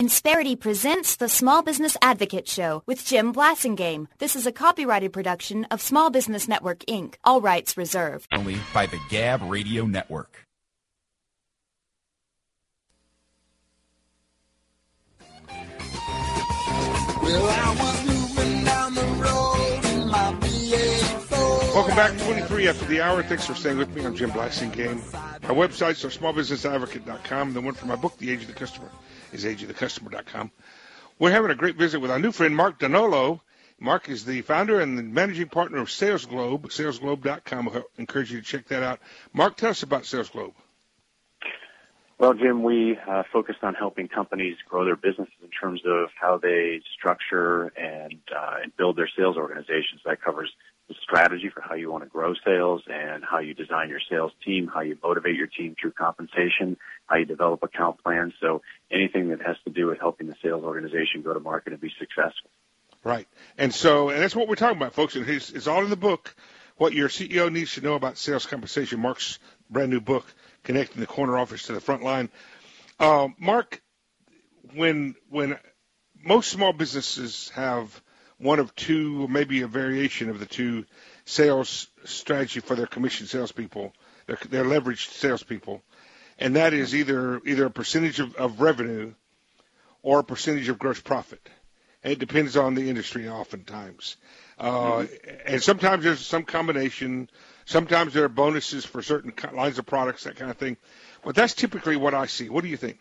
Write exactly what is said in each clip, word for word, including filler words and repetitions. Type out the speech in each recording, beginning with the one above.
Insperity presents the Small Business Advocate Show with Jim Blasingame. This is a copyrighted production of Small Business Network, Incorporated. All rights reserved. Only by the Gab Radio Network. Well, I was moving down the road in my B A four. Welcome back, twenty-three after the hour. Thanks for staying with me. I'm Jim Blasingame. Our websites are small business advocate dot com. The one for my book, The Age of the Customer, is age of the customer dot com. We're having a great visit with our new friend, Mark Donolo. Mark is the founder and the managing partner of Sales Globe, sales globe dot com. I encourage you to check that out. Mark, tell us about Sales Globe. Well, Jim, we uh, focused on helping companies grow their businesses in terms of how they structure and, uh, and build their sales organizations. That covers the strategy for how you want to grow sales and how you design your sales team, how you motivate your team through compensation, how you develop account plans. So anything that has to do with helping the sales organization go to market and be successful. Right. And so, and that's what we're talking about, folks. And it's, it's all in the book, what your C E O needs to know about sales compensation. Mark's brand new book, Connecting the Corner Office to the Front Line. Uh, Mark, when when most small businesses have one of two, or maybe a variation of the two, sales strategy for their commission salespeople, their, their leveraged salespeople, and that is either either a percentage of, of revenue or a percentage of gross profit. And it depends on the industry oftentimes. Uh, mm-hmm. And sometimes there's some combination. Sometimes there are bonuses for certain lines of products, that kind of thing. But that's typically what I see. What do you think?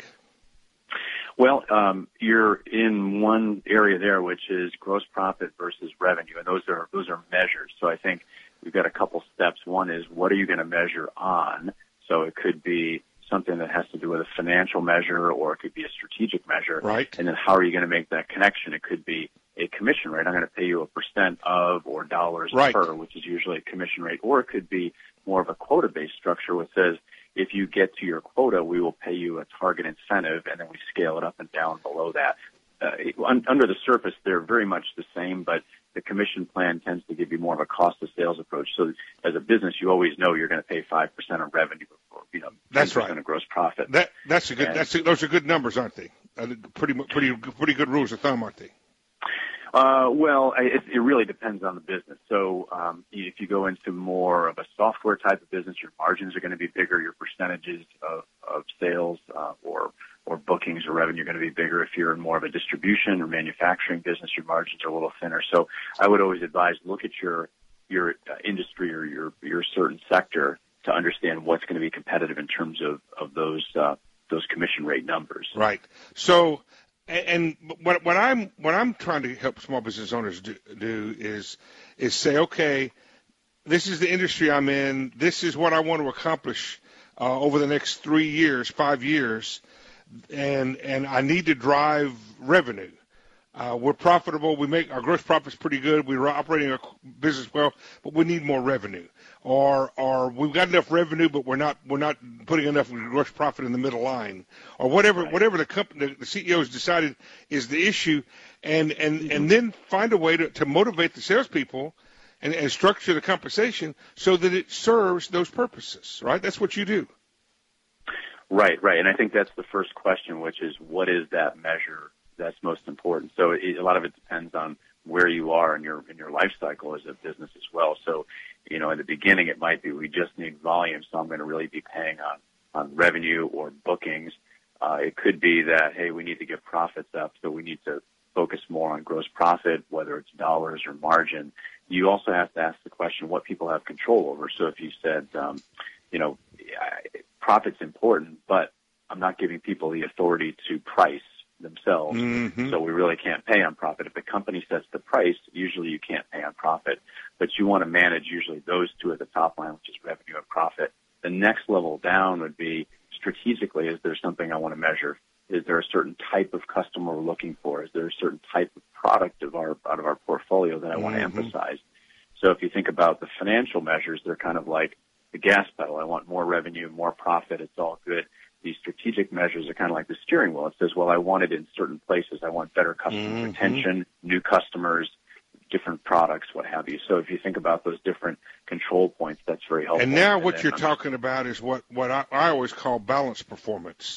Well, um, you're in one area there, which is gross profit versus revenue, and those are those are measures. So I think we've got a couple steps. One is, what are you going to measure on? So it could be something that has to do with a financial measure, or it could be a strategic measure. Right. And then how are you going to make that connection? It could be a commission rate. I'm going to pay you a percent of or dollars right. per, which is usually a commission rate. Or it could be more of a quota-based structure, which says if you get to your quota, we will pay you a target incentive, and then we scale it up and down below that. Uh, un- under the surface, they're very much the same, but the commission plan tends to give you more of a cost of sales approach. So as a business, you always know you're going to pay five percent of revenue, or, you know, that's ten percent right. of gross profit. That, that's a good, and, that's a, those are good numbers, aren't they? Uh, pretty, pretty, pretty good rules of thumb, aren't they? Uh, well, it, it really depends on the business. So um, if you go into more of a software type of business, your margins are going to be bigger, your percentages of, of sales uh, or or bookings or revenue are going to be bigger. If you're in more of a distribution or manufacturing business, your margins are a little thinner. So I would always advise, look at your your uh, industry or your your certain sector to understand what's going to be competitive in terms of of those uh, those commission rate numbers. Right. So. And what, what I'm what I'm trying to help small business owners do, do is is say, okay, this is the industry I'm in. This is what I want to accomplish uh, over the next three years, five years, and and I need to drive revenue. Uh, we're profitable. We make our gross profit's pretty good. We're operating our business well, but we need more revenue. Or, or we've got enough revenue, but we're not we're not putting enough gross profit in the middle line, or whatever right. whatever the company, the C E O has decided is the issue, and and, mm-hmm. and then find a way to, to motivate the salespeople, and, and structure the compensation so that it serves those purposes. Right? That's what you do. Right, right, and I think that's the first question, which is, what is that measure that's most important? So it, a lot of it depends on where you are in your in your life cycle as a business as well. So, you know, in the beginning, it might be we just need volume, so I'm going to really be paying on, on revenue or bookings. Uh, it could be that, hey, we need to get profits up, so we need to focus more on gross profit, whether it's dollars or margin. You also have to ask the question what people have control over. So if you said, um, you know, profit's important, but I'm not giving people the authority to price themselves, mm-hmm. so we really can't pay on profit. If the company sets the price, usually you can't pay on profit, but you want to manage usually those two at the top line, which is revenue and profit. The next level down would be strategically, is there something I want to measure? Is there a certain type of customer we're looking for? Is there a certain type of product of our out of our portfolio that I want mm-hmm. to emphasize? So if you think about the financial measures, they're kind of like the gas pedal. I want more revenue, more profit. It's all good. These strategic measures are kind of like the steering wheel. It says, well, I want it in certain places. I want better customer mm-hmm. retention, new customers, different products, what have you. So if you think about those different control points, that's very helpful. And now and what then, you're um, talking about is what, what I, I always call balanced performance.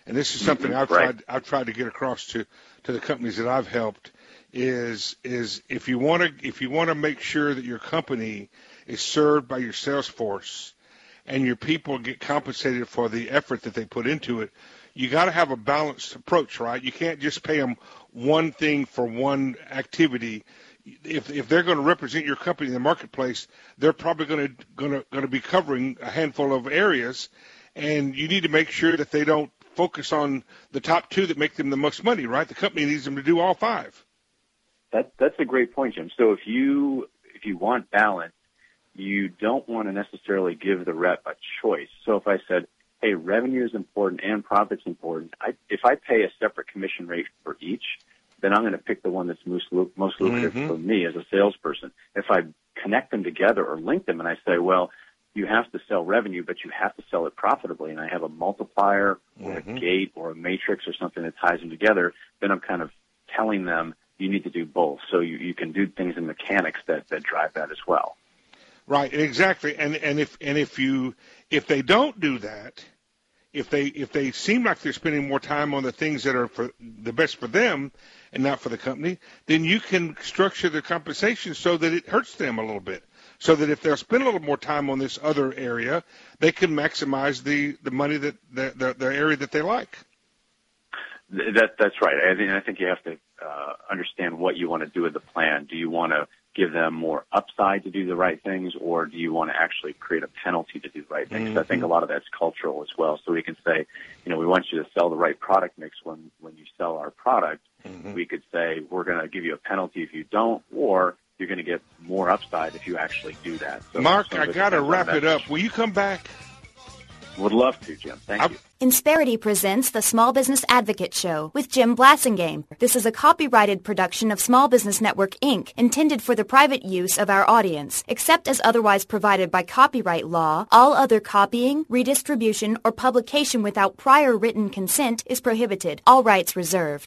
and this is something Mm-hmm. I've Right. tried I've tried to get across to, to the companies that I've helped, is is if you want to if you want to make sure that your company is served by your sales force and your people get compensated for the effort that they put into it, you got to have a balanced approach, right? You can't just pay them one thing for one activity. If if they're going to represent your company in the marketplace, they're probably going to going to going to be covering a handful of areas, and you need to make sure that they don't focus on the top two that make them the most money, right? The company needs them to do all five. That that's a great point, Jim. So if you if you want balance, you don't want to necessarily give the rep a choice. So if I said, hey, revenue is important and profit's important, I, if I pay a separate commission rate for each, then I'm going to pick the one that's most, most lucrative Mm-hmm. for me as a salesperson. If I connect them together or link them and I say, well, you have to sell revenue, but you have to sell it profitably, and I have a multiplier or Mm-hmm. a gate or a matrix or something that ties them together, then I'm kind of telling them you need to do both. So you, you can do things in mechanics that, that drive that as well. Right, exactly. And and if and if you if they don't do that, if they if they seem like they're spending more time on the things that are for the best for them and not for the company, then you can structure the compensation so that it hurts them a little bit. So that if they'll spend a little more time on this other area, they can maximize the, the money that the, the the area that they like. That that's right. I think I think you have to uh, understand what you want to do with the plan. Do you want to give them more upside to do the right things, or do you want to actually create a penalty to do the right things? Mm-hmm. I think a lot of that's cultural as well. So we can say, you know, we want you to sell the right product mix when, when you sell our product. Mm-hmm. We could say we're going to give you a penalty if you don't, or you're going to get more upside if you actually do that. So Mark, I got to wrap it up. Will you come back? Would love to, Jim. Thank I'm- you. Insperity presents the Small Business Advocate Show with Jim Blassingame. This is a copyrighted production of Small Business Network, Incorporated, intended for the private use of our audience. Except as otherwise provided by copyright law, all other copying, redistribution, or publication without prior written consent is prohibited. All rights reserved.